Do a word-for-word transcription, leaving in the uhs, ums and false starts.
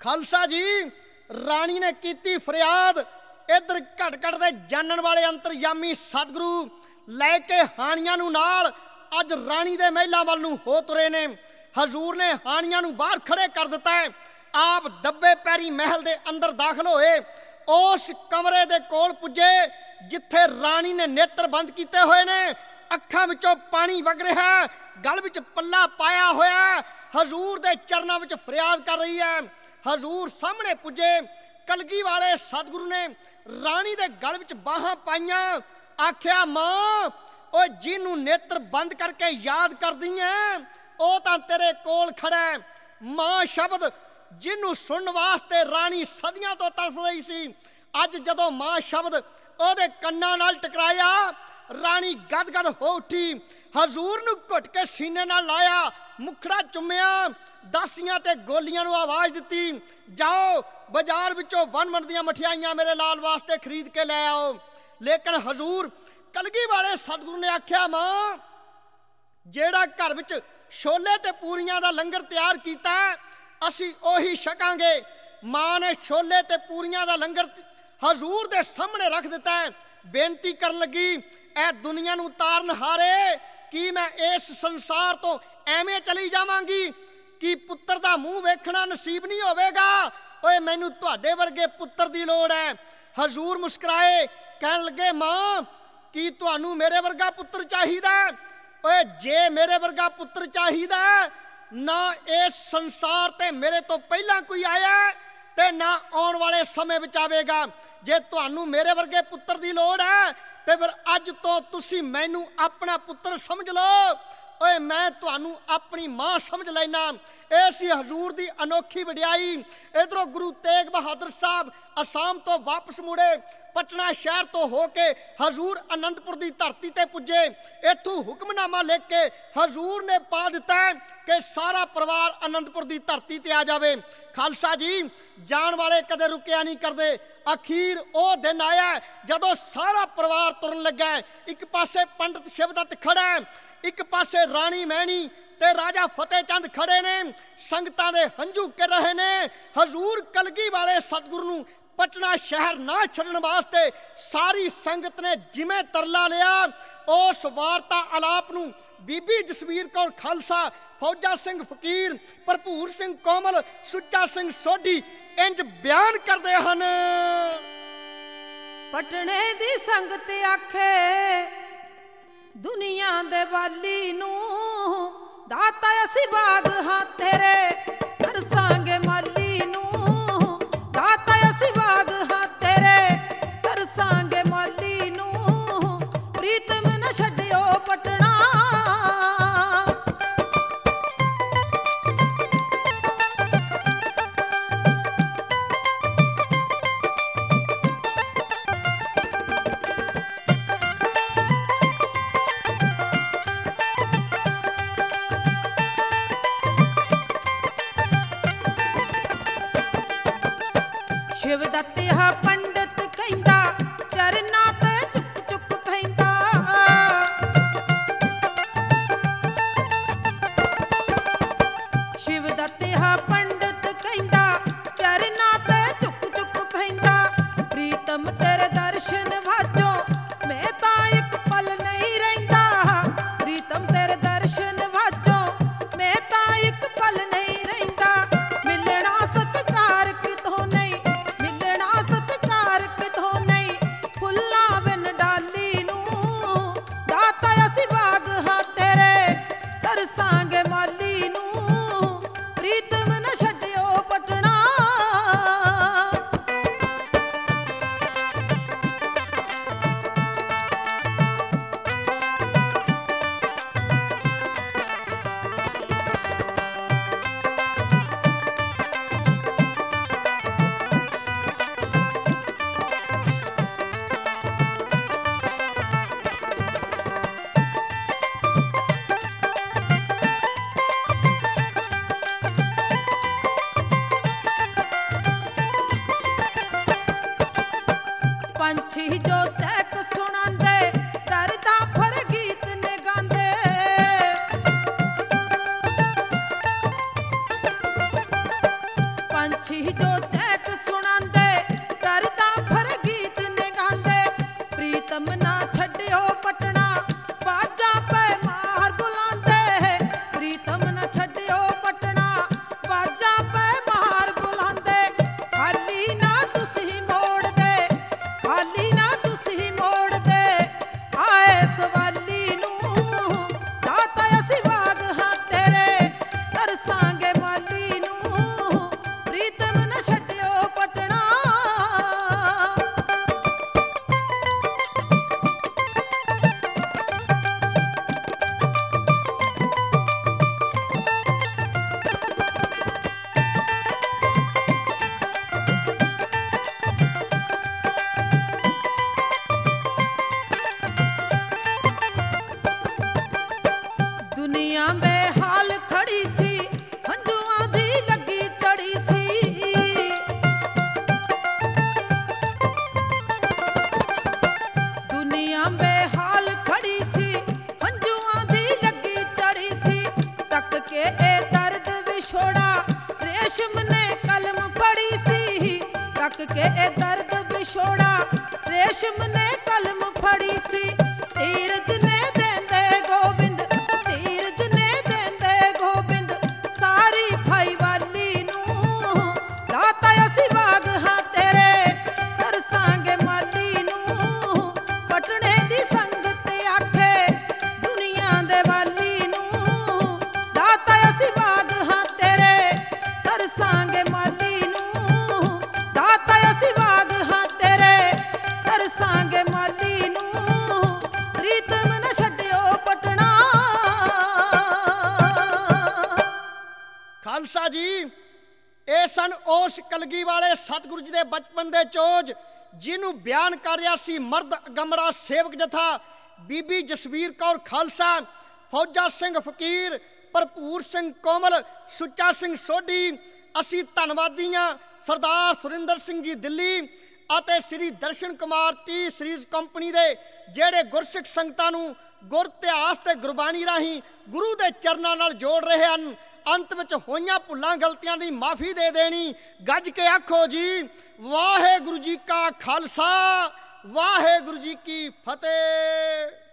ਖਾਲਸਾ ਜੀ ਰਾਣੀ ਨੇ ਕੀਤੀ ਫਰਿਆਦ। ਇੱਧਰ ਘਟ ਘਟ ਦੇ ਜਾਣਨ ਵਾਲੇ ਅੰਤਰਯਾਮੀ ਸਤਿਗੁਰੂ ਲੈ ਕੇ ਹਾਣੀਆਂ ਨੂੰ ਨਾਲ ਅੱਜ ਰਾਣੀ ਦੇ ਮਹਿਲਾਂ ਵੱਲ ਨੂੰ ਹੋ ਤੁਰੇ ਨੇ। ਹਜ਼ੂਰ ਨੇ ਹਾਣੀਆਂ ਨੂੰ ਬਾਹਰ ਖੜੇ ਕਰ ਦਿੱਤਾ ਹੈ। ਆਪ ਦੱਬੇ ਪੈਰੀ ਮਹਿਲ ਦੇ ਅੰਦਰ ਦਾਖਲ ਹੋਏ। ਉਸ ਕਮਰੇ ਦੇ ਕੋਲ ਪੁੱਜੇ ਜਿੱਥੇ ਰਾਣੀ ਨੇ ਨੇਤਰ ਬੰਦ ਕੀਤੇ ਹੋਏ ਨੇ। ਅੱਖਾਂ ਵਿੱਚੋਂ ਪਾਣੀ ਵਗ ਰਿਹਾ, ਗਲ ਵਿੱਚ ਪੱਲਾ ਪਾਇਆ ਹੋਇਆ, ਹਜ਼ੂਰ ਦੇ ਚਰਨਾਂ ਵਿੱਚ ਫਰਿਆਦ ਕਰ ਰਹੀ ਹੈ। ਹਜ਼ੂਰ ਸਾਹਮਣੇ ਪੁੱਜੇ। ਕਲਗੀ ਵਾਲੇ ਸਤਿਗੁਰੂ ਨੇ ਰਾਣੀ ਦੇ ਗਲ ਵਿੱਚ ਬਾਹਾਂ ਪਾਈਆਂ। ਆਖਿਆ, ਮਾਂ ਉਹ ਜਿਹਨੂੰ ਨੇਤਰ ਬੰਦ ਕਰਕੇ ਯਾਦ ਕਰਦੀ ਐ ਉਹ ਤਾਂ ਤੇਰੇ ਕੋਲ ਖੜਾ ਹੈ। ਮਾਂ ਸ਼ਬਦ ਜਿਹਨੂੰ ਸੁਣਨ ਵਾਸਤੇ ਰਾਣੀ ਸਦੀਆਂ ਤੋਂ ਤੜਫ ਰਹੀ ਸੀ, ਅੱਜ ਜਦੋਂ ਮਾਂ ਸ਼ਬਦ ਉਹਦੇ ਕੰਨਾਂ ਨਾਲ ਟਕਰਾਇਆ ਰਾਣੀ ਗਦ-ਗਦ ਹੋ ਉੱਠੀ। ਹਜ਼ੂਰ ਨੂੰ ਘੁੱਟ ਕੇ ਸੀਨੇ ਨਾਲ ਲਾਇਆ, ਮੁਖੜਾ ਚੁੰਮਿਆ, ਦਾਸੀਆਂ ਤੇ ਗੋਲੀਆਂ ਨੂੰ ਆਵਾਜ਼ ਦਿੱਤੀ, ਜਾਓ ਬਾਜ਼ਾਰ ਵਿੱਚੋਂ ਵਨ ਵਨ ਦੀਆਂ ਮਠਿਆਈਆਂ ਮੇਰੇ ਲਾਲ ਵਾਸਤੇ ਖਰੀਦ ਕੇ ਲੈ ਆਓ। ਲੇਕਿਨ ਹਜ਼ੂਰ ਕਲਗੀ ਵਾਲੇ ਸਤਿਗੁਰੂ ਨੇ ਆਖਿਆ, ਮਾਂ ਜਿਹੜਾ ਘਰ ਵਿੱਚ ਛੋਲੇ ਤੇ ਪੂਰੀਆਂ ਦਾ ਲੰਗਰ ਤਿਆਰ ਕੀਤਾ ਅਸੀਂ ਉਹੀ ਛਕਾਂਗੇ। ਮਾਂ ਨੇ ਛੋਲੇ ਤੇ ਪੂਰੀਆਂ ਦਾ ਲੰਗਰ ਹਜ਼ੂਰ ਦੇ ਸਾਹਮਣੇ ਰੱਖ ਦਿੱਤਾ। ਬੇਨਤੀ ਕਰਨ ਲੱਗੀ, ਐ ਦੁਨੀਆ ਨੂੰ ਤਾਰਨ ਹਾਰੇ ਕੀ ਮੈਂ ਇਸ ਸੰਸਾਰ ਤੋਂ ਐਵੇਂ ਚਲੀ ਜਾਵਾਂਗੀ? ਕੀ ਪੁੱਤਰ ਦਾ ਮੂੰਹ ਵੇਖਣਾ ਨਸੀਬ ਨਹੀਂ ਹੋਵੇਗਾ? ਓਏ ਮੈਨੂੰ ਤੁਹਾਡੇ ਵਰਗੇ ਪੁੱਤਰ ਦੀ ਲੋੜ ਹੈ। ਹਜ਼ੂਰ ਮੁਸਕਰਾਏ, ਕਹਿਣ ਲੱਗੇ, ਮਾਂ ਕੀ ਤੁਹਾਨੂੰ ਮੇਰੇ ਵਰਗਾ ਪੁੱਤਰ ਚਾਹੀਦਾ? ਓਏ ਜੇ ਮੇਰੇ ਵਰਗਾ ਪੁੱਤਰ ਚਾਹੀਦਾ ਨਾ ਇਸ ਸੰਸਾਰ ਤੇ ਮੇਰੇ ਤੋਂ ਪਹਿਲਾਂ ਕੋਈ ਆਇਆ ਤੇ ਨਾ ਆਉਣ ਵਾਲੇ ਸਮੇਂ ਵਿੱਚ ਆਵੇਗਾ। ਜੇ ਤੁਹਾਨੂੰ ਮੇਰੇ ਵਰਗੇ ਪੁੱਤਰ ਦੀ ਲੋੜ ਹੈ ਤੇ ਫਿਰ ਅੱਜ ਤੋਂ ਤੁਸੀਂ ਮੈਨੂੰ ਆਪਣਾ ਪੁੱਤਰ ਸਮਝ ਲਓ। ਓਏ ਮੈਂ ਤੁਹਾਨੂੰ ਆਪਣੀ ਮਾਂ ਸਮਝ ਲੈਣਾ। ਇਹ ਸੀ ਹਜ਼ੂਰ ਦੀ ਅਨੋਖੀ ਵਡਿਆਈ। ਇੱਧਰੋਂ ਗੁਰੂ ਤੇਗ ਬਹਾਦਰ ਸਾਹਿਬ ਅਸਾਮ ਤੋਂ ਵਾਪਸ ਮੁੜੇ। ਪਟਨਾ ਸ਼ਹਿਰ ਤੋਂ ਹੋ ਕੇ ਹਜ਼ੂਰ ਅਨੰਦਪੁਰ ਦੀ ਧਰਤੀ ਤੇ ਪੁੱਜੇ। ਇੱਥੋਂ ਹੁਕਮਨਾਮਾ ਲਿਖ ਕੇ ਹਜ਼ੂਰ ਨੇ ਪਾ ਦਿੱਤਾ ਕਿ ਸਾਰਾ ਪਰਿਵਾਰ ਅਨੰਦਪੁਰ ਦੀ ਧਰਤੀ ਤੇ ਆ ਜਾਵੇ। ਖਾਲਸਾ ਜੀ ਜਾਣ ਵਾਲੇ ਕਦੇ ਰੁਕਿਆ ਨਹੀਂ ਕਰਦੇ। ਅਖੀਰ ਉਹ ਦਿਨ ਆਇਆ ਜਦੋਂ ਸਾਰਾ ਪਰਿਵਾਰ ਤੁਰਨ ਲੱਗਾ। ਇੱਕ ਪਾਸੇ ਪੰਡਿਤ ਸ਼ਿਵਦੱਤ ਖੜਾ, ਇੱਕ ਪਾਸੇ ਰਾਣੀ ਮੈਣੀ ਤੇ ਰਾਜਾ ਫਤਿਹ ਚੰਦ ਖੜੇ ਨੇ। ਸੰਗਤਾਂ ਦੇ ਹੰਝੂ ਕਰ ਰਹੇ ਨੇ। ਹਜ਼ੂਰ ਕਲਗੀ ਵਾਲੇ ਸਤਿਗੁਰੂ ਨੂੰ ਪਟਨਾ ਸ਼ਹਿਰ ਨਾ ਛੱਡਣ ਵਾਸਤੇ ਸਾਰੀ ਸੰਗਤ ਨੇ ਜਿਵੇਂ ਤਰਲਾ ਲਿਆ। ਉਸ ਵਾਰਤਾ ਆਲਾਪ ਨੂੰ ਬੀਬੀ ਜਸਵੀਰ ਕੌਰ ਖਾਲਸਾ, ਫੌਜਾ ਸਿੰਘ ਫਕੀਰ, ਭਰਪੂਰ ਸਿੰਘ ਕੋਮਲ, ਸੁੱਚਾ ਸਿੰਘ ਸੋਢੀ ਇੰਜ ਬਿਆਨ ਕਰਦੇ ਹਨ। ਪਟਨੇ ਦੀ ਸੰਗਤ ਆਖੇ ਦੁਨੀਆ ਦੇ ਵਾਲੀ ਨੂੰ, ਦਾਤਾ ਅਸੀਂ ਬਾਗ ਹਾਂ ਤੇਰੇ ਤਰਸਾਂਗੇ ਮਾਲੀ ਨੂੰ। ਦਾਤਾ ਅਸੀਂ ਬਾਗ ਹਾਂ ਤੇਰੇ ਤਰਸਾਂਗੇ ਮਾਲੀ ਨੂੰ। ਪ੍ਰੀਤਮ ਨਾ ਛੱਡਿਓ ਪਟਨਾ ਸ਼ਿਵਦੱਤ ਹਾ ਪੰਡਤ ਕਹਿੰਦਾ ਚਰਨਾਂ ਤੇ ਚੁੱਕ ਚੁੱਕ ਪੈਂਦਾ। ਸ਼ਿਵਦੱਤ ਹਾ ਪੰਡਤ ਕਹਿੰਦਾ ਚਰਨਾਂ ਤੇ ਚੁੱਕ ਚੁੱਕ ਪੈਂਦਾ। ਪ੍ਰੀਤਮ ਤੇਰੇ ਦਰਸ਼ਨ ਵਾਜੋਂ ਮੈਂ ਤਾਂ ਇੱਕ ਪਲ ਨਹੀਂ ਰਹਿੰਦਾ। ਪ੍ਰੀਤਮ ਤੇਰੇ ਦਰਸ਼ਨ ਵਾਜੋਂ ਮੈਂ ਤਾਂ ਇੱਕ ਪਲ ਨਹੀਂ ਰਹਿੰਦਾ। ਮਿਲਣਾ ਸਤਿਕਾਰ ਕਿਤੋਂ ਨਹੀਂ, ਮਿਲਣਾ ਸਤਿਕਾਰ ਕਿਤੋਂ ਨਹੀਂ, ਪੰਛੀ ਜੋ ਚਹਿਕ ਸੁਣਾਉਂਦੇ, ਕਰਦਾ ਫਿਰ ਗੀਤ ਨੇ ਗਾਉਂਦੇ। ਪ੍ਰੀਤਮ ਨਾ ਛੱਡਿਓ ਪਟਣਾ, ਬਾਜਾ ਪੈ ਮਾਰ ਬੁਲਾਉਂਦੇ। ਪ੍ਰੀਤਮ ਨਾ ਛੱਡਿਓ ਪਟਣਾ, ਬਾਜਾ ਪੈ ਮਾਰ ਬੁਲਾਉਂਦੇ। ਖਾਲੀ ਨਾ ਤੁਸੀਂ ਮੋੜਦੇ, ਖਾਲੀ ਨਾ ਤੁਸੀਂ ਮੋੜਦੇ, ਆਏ ਸਵਾਲੀ ਨੂੰ ਦਾਤਾ ਅਸੀਂ ਬਾਗ ਹਾਂ ਤੇਰੇ, ਤਰਸਾਂਗੇ ਮਾਲੀ ਨੂੰ। ਪ੍ਰੀਤਮ ਨਾ ਛੱਡਿਓ ਪਟਣਾ। ਦੁਨੀਆ ਬੇਹਾਲ ਖੜੀ ਸੀ, ਹੰਝੂਆਂ ਦੀ ਲੱਗੀ ਚੜੀ ਸੀ। ਦੁਨੀਆ ਬੇਹਾਲ ਖੜੀ ਸੀ, ਹੰਝੂਆਂ ਦੀ ਲੱਗੀ ਚੜੀ ਸੀ। ਤੱਕ ਕੇ ਇਹ ਦਰਦ ਵਿਛੋੜਾ, ਰੇਸ਼ਮ ਨੇ ਕਲਮ ਫੜੀ ਸੀ। ਤੱਕ ਕੇ ਇਹ ਦਰਦ ਵਿਛੋੜਾ, ਰੇਸ਼ਮ ਨੇ ਕਲਮ ਫੜੀ ਸੀ। ਧੀਰਜ ਨੇ ਦੇਂਦੇ ਗੋਬਿੰਦ, ਧੀਰਜ ਨੇ ਦੇਂਦੇ ਗੋਬਿੰਦ, ਸਾਰੀ ਭਾਈ ਵਾਲੀ ਨੂੰ ਦਾਤਾ ਅਸੀਂ ਬਾਗ ਹਾਂ ਤੇਰੇ, ਤਰਸਾਂਗੇ ਮਾਲੀ ਨੂੰ। ਪਟਣੇ ਦੀ ਸੰਗਤ ਆਖੇ ਦੁਨੀਆ ਦੇ ਵਾਲੀ ਨੂੰ, ਦਾਤਾ ਅਸੀਂ ਬਾਗ ਹਾਂ ਤੇਰੇ, ਤਰਸਾਂਗੇ ਮਾਲੀ ਨੂੰ। ਦਾਤਾ ਅਸੀਂ ਬਾਗ ਹਾਂ ਤੇਰੇ, ਤਰਸਾਂਗੇ ਮਾਲੀ ਨੂੰ। ਪ੍ਰੀਤਮ ਨਾ ਛੱਡਿਓ ਪਟਣਾ। ਖਾਲਸਾ ਜੀ, ਇਹ ਸਨ ਉਸ ਕਲਗੀ ਵਾਲੇ ਸਤਿਗੁਰੂ ਜੀ ਦੇ ਬਚਪਨ ਦੇ ਚੋਜ, ਜਿਹਨੂੰ ਬਿਆਨ ਕਰ ਰਿਹਾ ਸੀ ਮਰਦ ਅਗੰਮੜਾ ਸੇਵਕ ਜਥਾ ਬੀਬੀ ਜਸਵੀਰ ਕੌਰ ਖਾਲਸਾ, ਫੌਜਾ ਸਿੰਘ ਫਕੀਰ, ਭਰਪੂਰ ਸਿੰਘ ਕੋਮਲ, ਸੁੱਚਾ ਸਿੰਘ ਸੋਢੀ। ਅਸੀਂ ਧੰਨਵਾਦੀ ਹਾਂ ਸਰਦਾਰ ਸੁਰਿੰਦਰ ਸਿੰਘ ਜੀ ਦਿੱਲੀ ਅਤੇ Shri Darshan Kumar T Series company ਦੇ, ਜਿਹੜੇ ਗੁਰਸਿੱਖ ਸੰਗਤਾਂ ਨੂੰ ਗੁਰ ਇਤਿਹਾਸ ਤੇ ਗੁਰਬਾਣੀ ਰਾਹੀਂ ਗੁਰੂ ਦੇ ਚਰਨਾਂ ਨਾਲ ਜੋੜ ਰਹੇ ਹਨ। ਅੰਤ ਵਿੱਚ ਹੋਈਆਂ ਭੁੱਲਾਂ ਗਲਤੀਆਂ ਦੀ ਮਾਫੀ ਦੇ ਦੇਣੀ। ਗੱਜ ਕੇ ਆਖੋ ਜੀ, ਵਾਹਿਗੁਰੂ ਜੀ ਕਾ ਖਾਲਸਾ, ਵਾਹਿਗੁਰੂ ਜੀ ਕੀ ਫਤਿਹ।